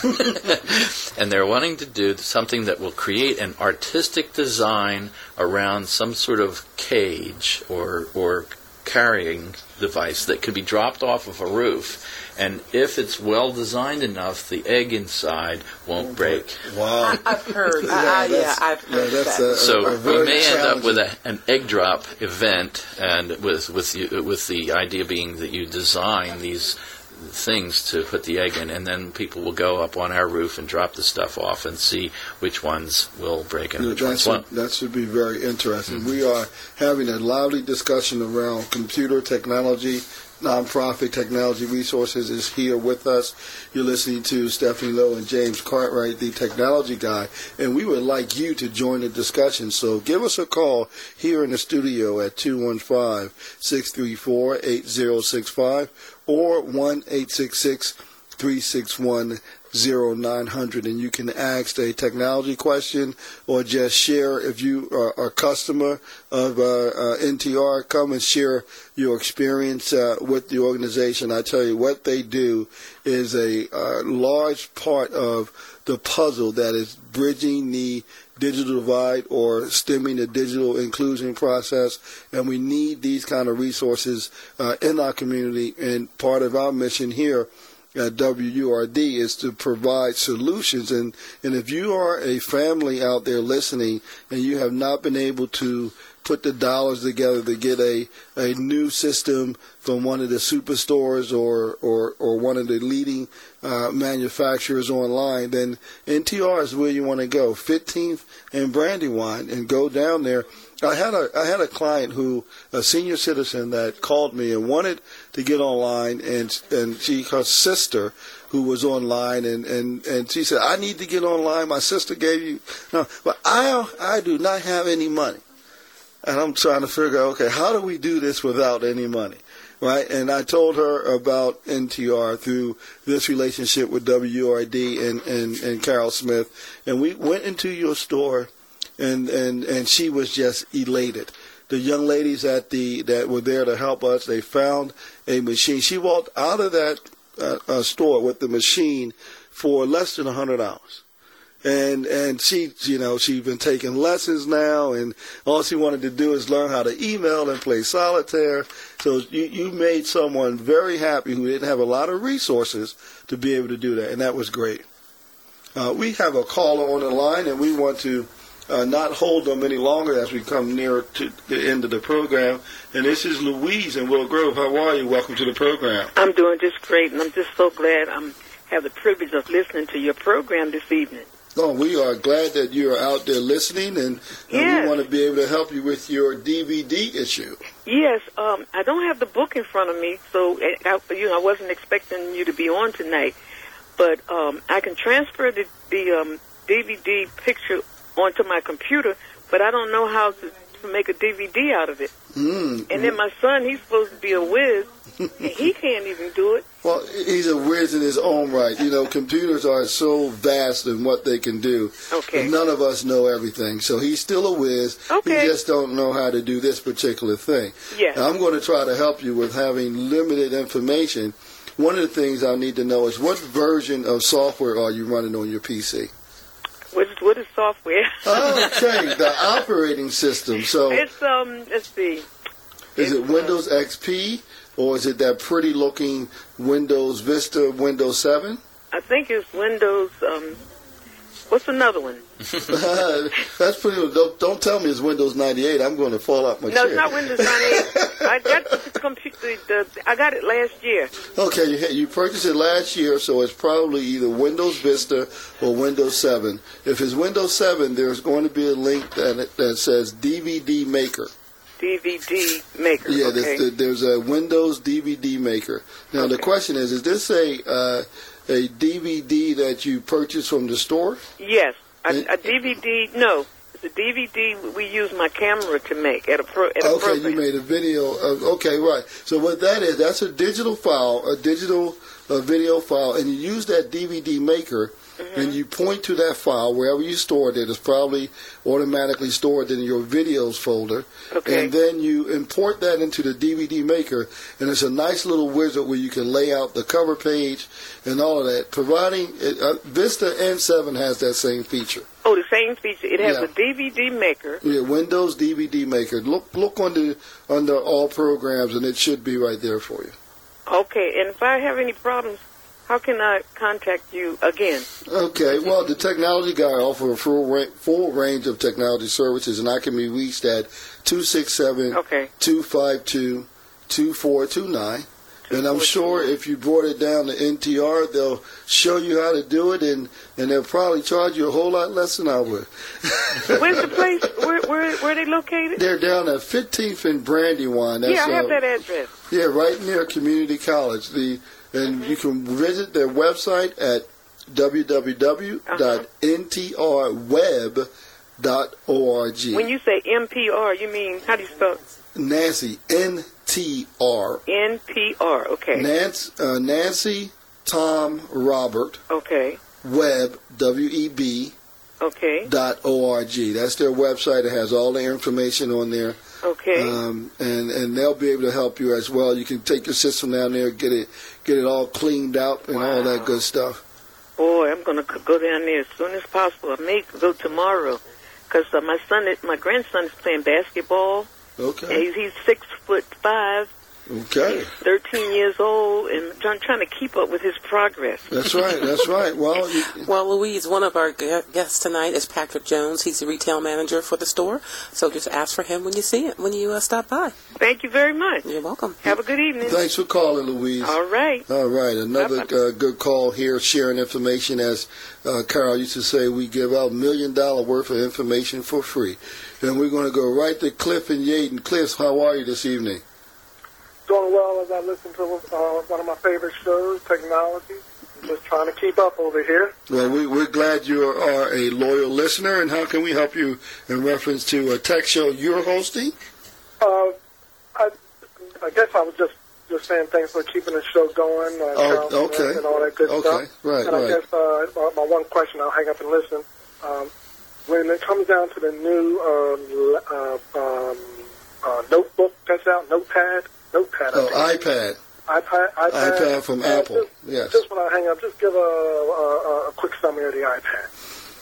And they're wanting to do something that will create an artistic design around some sort of cage or or carrying device that could be dropped off of a roof. And if it's well designed enough, the egg inside won't break. Wow. I, I've heard. yeah, I, I, yeah, I've heard yeah, that's that. A, so a we may end up with challenging. a, an egg drop event, and with with you, with the idea being that you design these things to put the egg in, and then people will go up on our roof and drop the stuff off and see which ones will break and Yeah, which that ones should, won't. that should be very interesting. Mm-hmm. We are having a lively discussion around computer technology. Nonprofit Technology Resources is here with us. You're listening to Stephanie Lowe and James Cartwright, the technology guy, and we would like you to join the discussion. So give us a call here in the studio at two one five, six three four, eight zero six five or one eight six six, three six one, zero nine hundred, and you can ask a technology question or just share. If you are a customer of uh, uh, N T R, come and share your experience uh, with the organization. I tell you, what they do is a uh, large part of the puzzle that is bridging the digital divide or stemming the digital inclusion process, and we need these kind of resources uh, in our community. And part of our mission here at W U R D is to provide solutions. And, and if you are a family out there listening and you have not been able to put the dollars together to get a, a new system from one of the superstores or, or, or one of the leading uh, manufacturers online, then N T R is where you want to go. fifteenth and Brandywine, and go down there. I had a I had a client who, a senior citizen, that called me and wanted to get online, and and she her sister who was online, and, and, and she said, I need to get online. My sister gave you no, but I I do not have any money, and I'm trying to figure out, okay, how do we do this without any money? Right, and I told her about N T R through this relationship with W U R D and, and, and Carol Smith, and we went into your store, and, and, and she was just elated. The young ladies at the that were there to help us, they found a machine. She walked out of that uh, uh, store with the machine for less than a hundred dollars. And and she, you know, she's been taking lessons now, and all she wanted to do is learn how to email and play solitaire. So you, you made someone very happy who didn't have a lot of resources to be able to do that, and that was great. Uh, we have a caller on the line, and we want to uh, not hold them any longer as we come near to the end of the program. And this is Louise in Willow Grove. How are you? Welcome to the program. I'm doing just great, and I'm just so glad I have the privilege of listening to your program this evening. Oh, we are glad that you are out there listening, and, and yes. we want to be able to help you with your D V D issue. Yes, um, I don't have the book in front of me, so I, you know I wasn't expecting you to be on tonight. But um, I can transfer the, the um, D V D picture onto my computer, but I don't know how to, to make a D V D out of it. Mm. And then my son, he's supposed to be a whiz, and he can't even do it. Well, he's a whiz in his own right. You know, computers are so vast in what they can do. Okay. None of us know everything. So he's still a whiz. Okay. He just don't know how to do this particular thing. Yeah. Now, I'm going to try to help you with having limited information. One of the things I need to know is what version of software are you running on your P C? What is, what is software? Okay, the operating system. So It's, um, let's see. is it Windows X P or is it that pretty looking Windows Vista Windows seven? I think it's Windows, um, what's another one? That's pretty. Don't, don't tell me it's Windows ninety-eight. I'm going to fall out my No, chair. it's not Windows ninety-eight. I got the computer, the, the, I got it last year. Okay, you, you purchased it last year, so it's probably either Windows Vista or Windows seven. If it's Windows seven, there's going to be a link that that says D V D Maker. D V D Maker. Yeah, okay. there's, there's a Windows D V D Maker. Now the question is: is this a uh, a D V D that you purchased from the store? Yes, a, a D V D. No, it's a D V D we use my camera to make at a pro. At a Okay, program. you made a video. Of, okay, right. So what that is, that's a digital file, a digital uh, video file, and you use that D V D Maker, Mm-hmm. and you point to that file wherever you stored it. It's probably automatically stored in your videos folder. Okay. And then you import that into the D V D Maker, and it's a nice little wizard where you can lay out the cover page and all of that. Providing it, uh, Vista and seven has that same feature. Oh, the same feature. It has Yeah. a D V D Maker. Yeah, Windows D V D Maker. Look, look under under all programs, and it should be right there for you. Okay, and if I have any problems, how can I contact you again? Okay, well, the technology guy offers a full, ra- full range of technology services, and I can be reached at two six seven, two five two, two four two nine. And I'm sure if you brought it down to N T R, they'll show you how to do it, and, and they'll probably charge you a whole lot less than I would. Where's the place? Where, where, where are they located? They're down at fifteenth and Brandywine. That's, yeah, I have uh, that address. Yeah, right near Community College. The And Mm-hmm. you can visit their website at w w w dot n t r web dot org. When you say M P R, you mean, how do you spell it? Nancy, N T R. N P R, okay. Nancy, uh, Nancy Tom Robert Okay, Web, W E B, okay, dot O R G. That's their website. It has all the information on there. okay. Um, and, and they'll be able to help you as well. You can take your system down there, get it get it all cleaned out and all that good stuff. Boy, I'm going to go down there as soon as possible. I may go tomorrow because uh, my son, is, my grandson is playing basketball. Okay. And he's, he's six foot five. Okay. He's thirteen years old, and I'm trying to keep up with his progress. That's right. That's right. Well, you, Well, Louise, one of our gu- guests tonight is Patrick Jones. He's the retail manager for the store. So just ask for him when you see it, when you uh, stop by. Thank you very much. You're welcome. Have a good evening. thanks for calling, Louise. All right. All right. Another uh, good call here, sharing information. As uh, Carol used to say, we give out million dollar worth of information for free. And we're going to go right to Cliff and Yaden. Cliff, how are you this evening? Doing well as I listen to uh, one of my favorite shows, Technology. Just trying to keep up over here. Well, we, we're glad you are a loyal listener. And how can we help you in reference to a tech show you're hosting? Uh, I, I guess I was just, just saying thanks for keeping the show going. Uh, Oh, Carol okay. And all that good Okay, stuff. right, and I right. guess uh, my, my one question, I'll hang up and listen. Um, when it comes down to the new um, uh, um, uh, notebook that's out, Notepad, Notepad. Oh, I think. iPad. iPad, iPad, iPad from uh, Apple, Just, yes. Just when I hang up, just give a, a, a quick summary of the iPad.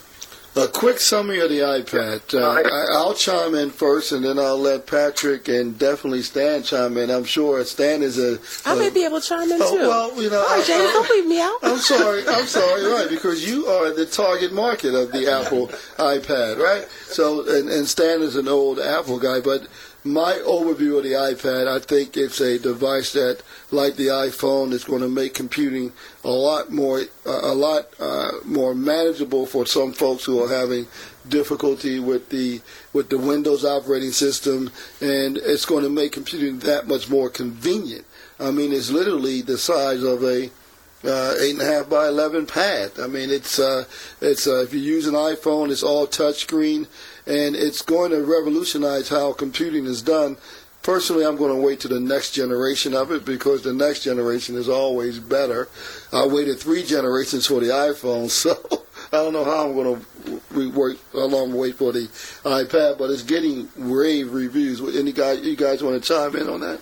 A quick summary of the iPad. Uh, I, I'll chime in first, and then I'll let Patrick and definitely Stan chime in. I'm sure Stan is a... I a may be able to chime in, Oh, too. well, you know, All right, I- James, I- don't leave me out. I'm sorry, I'm sorry, right, because you are the target market of the Apple iPad, right? So, and, and Stan is an old Apple guy, but my overview of the iPad, I think it's a device that, like the iPhone, is going to make computing a lot more, uh, a lot uh, more manageable for some folks who are having difficulty with the with the Windows operating system, and it's going to make computing that much more convenient. I mean, it's literally the size of a uh, eight and a half by eleven pad. I mean, it's uh, it's uh, if you use an iPhone, it's all touchscreen, and it's going to revolutionize how computing is done personally, I'm going to wait to the next generation of it because the next generation is always better. I waited three generations for the iPhone, so I don't know how I'm going to wait, how long wait for the iPad, but it's getting rave reviews. Any guy, you guys want to chime in on that?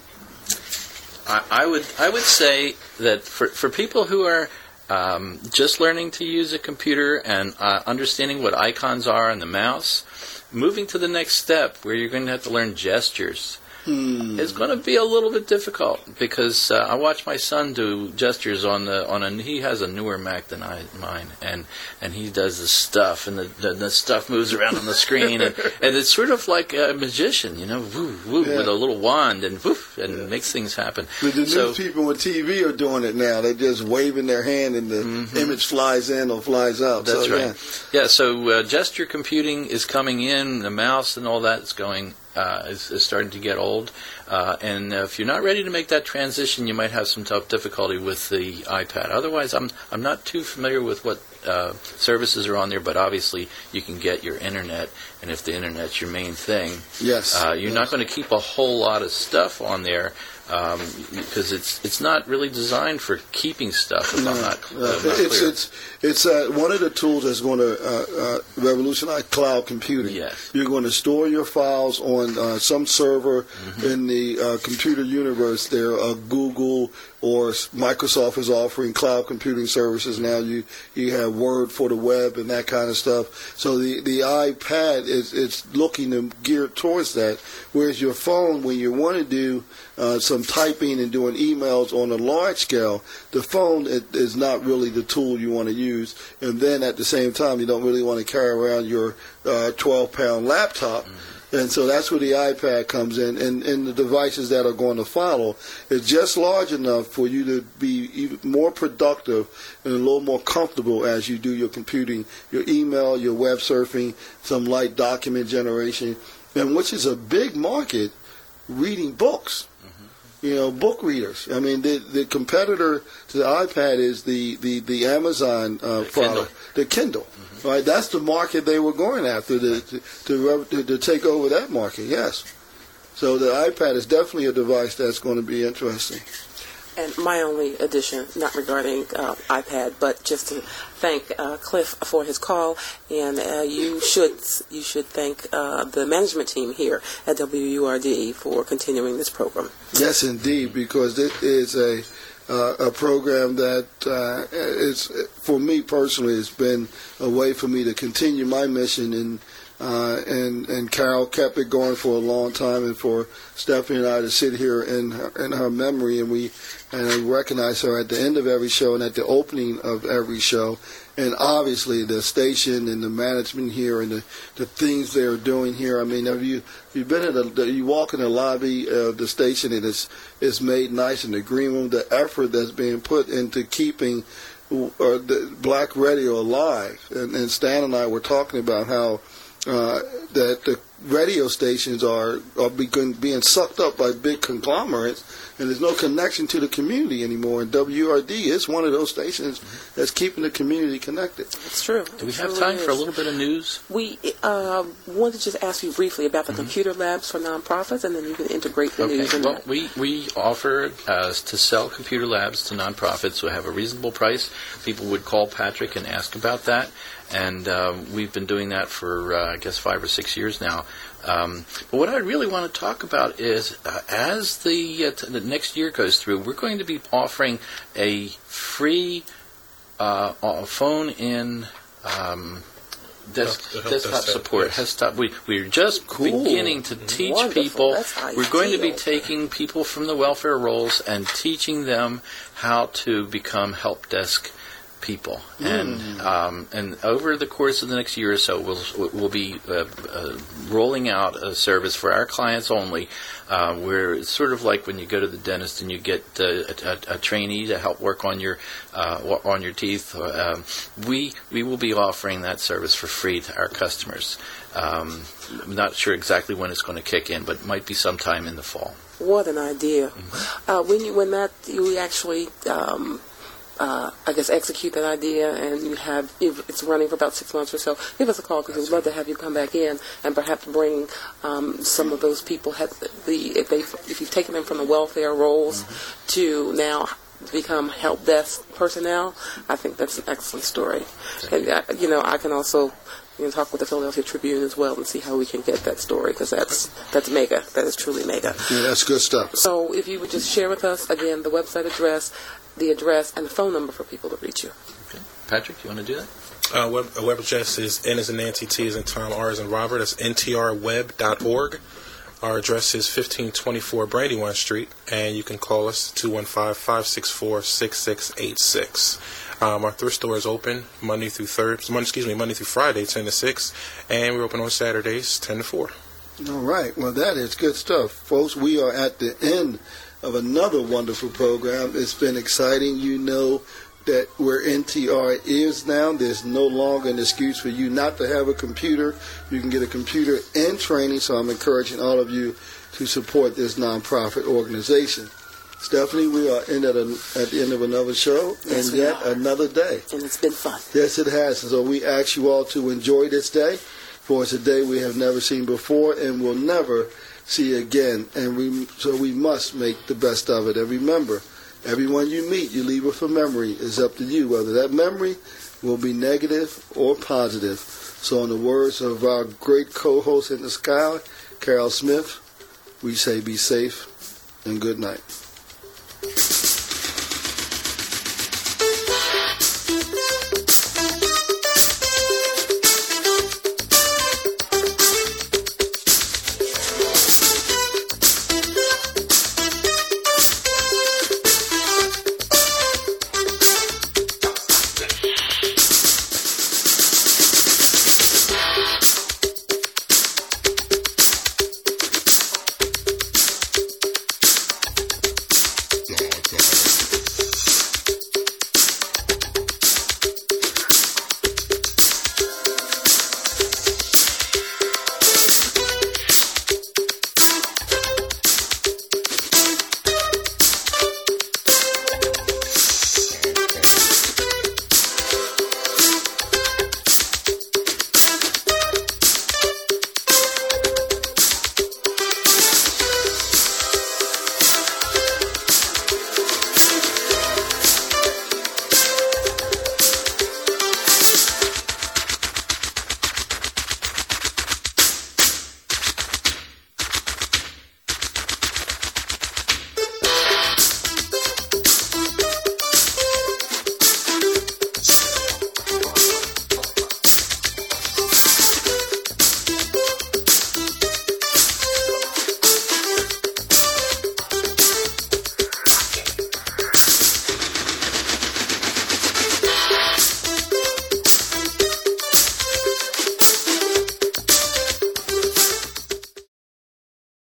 I, I would I would say that for for people who are um, just learning to use a computer and uh, understanding what icons are on the mouse, moving to the next step where you're going to have to learn gestures. Hmm. It's going to be a little bit difficult because uh, I watch my son do gestures on the on a he has a newer Mac than I mine and and he does this stuff and the, the, the stuff moves around on the screen and, and it's sort of like a magician, you know, woo woo Yeah. with a little wand and woof and yeah. makes things happen. But the so, news people on T V are doing it now. They're just waving their hand and the mm-hmm. image flies in or flies out. That's so, right. Yeah, yeah so uh, gesture computing is coming in, the mouse and all that is going. Uh, is, is starting to get old, uh, and uh, if you're not ready to make that transition, you might have some tough difficulty with the iPad. Otherwise, I'm I'm not too familiar with what uh, services are on there, but obviously you can get your internet, and if the internet's your main thing, yes, uh, you're yes. not going to keep a whole lot of stuff on there. Um, because it's it's not really designed for keeping stuff. If No, I'm not, uh, uh, not it's clear. it's it's uh, one of the tools that's going to uh, uh, revolutionize cloud computing. Yes. You're going to store your files on uh, some server Mm-hmm. in the uh, computer universe. There, uh, Google or Microsoft is offering cloud computing services now. You you have Word for the web and that kind of stuff. So the the iPad is it's looking to gear towards that. Whereas your phone, when you want to do uh, some typing and doing emails on a large scale, the phone it, is not really the tool you want to use. And then at the same time, you don't really want to carry around your uh, twelve pound laptop. Mm-hmm. And so that's where the iPad comes in, and, and the devices that are going to follow is just large enough for you to be even more productive and a little more comfortable as you do your computing, your email, your web surfing, some light document generation, and which is a big market, reading books. You know, book readers. I mean, the the competitor to the iPad is the, the, the Amazon uh, the product, Kindle. the Kindle. Mm-hmm. Right? That's the market they were going after to to, to to to take over that market. Yes. So the iPad is definitely a device that's going to be interesting. And my only addition, not regarding uh, iPad, but just to thank uh, Cliff for his call, and uh, you should you should thank uh, the management team here at W U R D for continuing this program. Yes, indeed, because it is a uh, a program that uh, is, for me personally, has been a way for me to continue my mission and. Uh, and and Carol kept it going for a long time, and for Stephanie and I to sit here in her, in her memory, and we and I recognize her at the end of every show and at the opening of every show, and obviously the station and the management here and the, the things they're doing here. I mean, have you you've been at the you walk in the lobby of the station and it's it's made nice in the green room. The effort that's being put into keeping uh, the black radio alive, and, and Stan and I were talking about how. Uh, that the radio stations are are being, being sucked up by big conglomerates, and there's no connection to the community anymore. And W U R D is one of those stations that's keeping the community connected. It's true. Do we it have really time is. for a little bit of news? We uh, wanted to just ask you briefly about the mm-hmm. computer labs for nonprofits, and then you can integrate the okay. news in well, that. We, we offer uh, to sell computer labs to nonprofits who have a reasonable price. People would call Patrick and ask about that. And uh, we've been doing that for, uh, I guess, five or six years now. Um, but what I really want to talk about is, uh, as the, uh, t- the next year goes through, we're going to be offering a free uh, phone-in um, desk, Help- help desktop desk, support. yes. Desktop. We, we're just Cool. beginning to teach Wonderful. people. That's We're going to be ideal. taking people from the welfare rolls and teaching them how to become help desk people, and Mm. um, and over the course of the next year or so, we'll we'll be uh, uh, rolling out a service for our clients only, uh, where it's sort of like when you go to the dentist and you get uh, a, a, a trainee to help work on your uh, on your teeth. Um, we we will be offering that service for free to our customers. Um, I'm not sure exactly when it's going to kick in, but it might be sometime in the fall. What an idea! Mm-hmm. Uh, when you when that you actually. Um, uh, I guess, execute that idea, and you have if it's running for about six months or so, give us a call because we'd love to have you come back in and perhaps bring um, some of those people have the if they if you've taken them from the welfare roles mm-hmm. to now become help desk personnel. I think that's an excellent story, and uh, you know I can also. You can talk with the Philadelphia Tribune as well and see how we can get that story because that's that's mega. That is truly mega. Yeah, that's good stuff. So if you would just share with us again the website address, the address, and the phone number for people to reach you. Okay, Patrick, you want to do that? Uh, web, uh, web address is N as in Nancy, T as in Tom, R as in Robert. That's N T R web dot org. Our address is fifteen twenty-four Brandywine Street, and you can call us two one five, five six four, six six eight six. Um, our thrift store is open Monday through Thursday, Monday, excuse me, Monday through Friday, ten to six, and we're open on Saturdays, ten to four. All right. Well, that is good stuff, folks. We are at the end of another wonderful program. It's been exciting. You know that where N T R is now, there's no longer an excuse for you not to have a computer. You can get a computer and training, so I'm encouraging all of you to support this nonprofit organization. Stephanie, we are in at, a, at the end of another show, yes, and yet are. another day. And it's been fun. Yes, it has. So we ask you all to enjoy this day, for it's a day we have never seen before and will never see again. And we so we must make the best of it. And remember, everyone you meet, you leave with a memory. It's up to you whether that memory will be negative or positive. So in the words of our great co-host in the sky, Carol Smith, we say be safe and good night.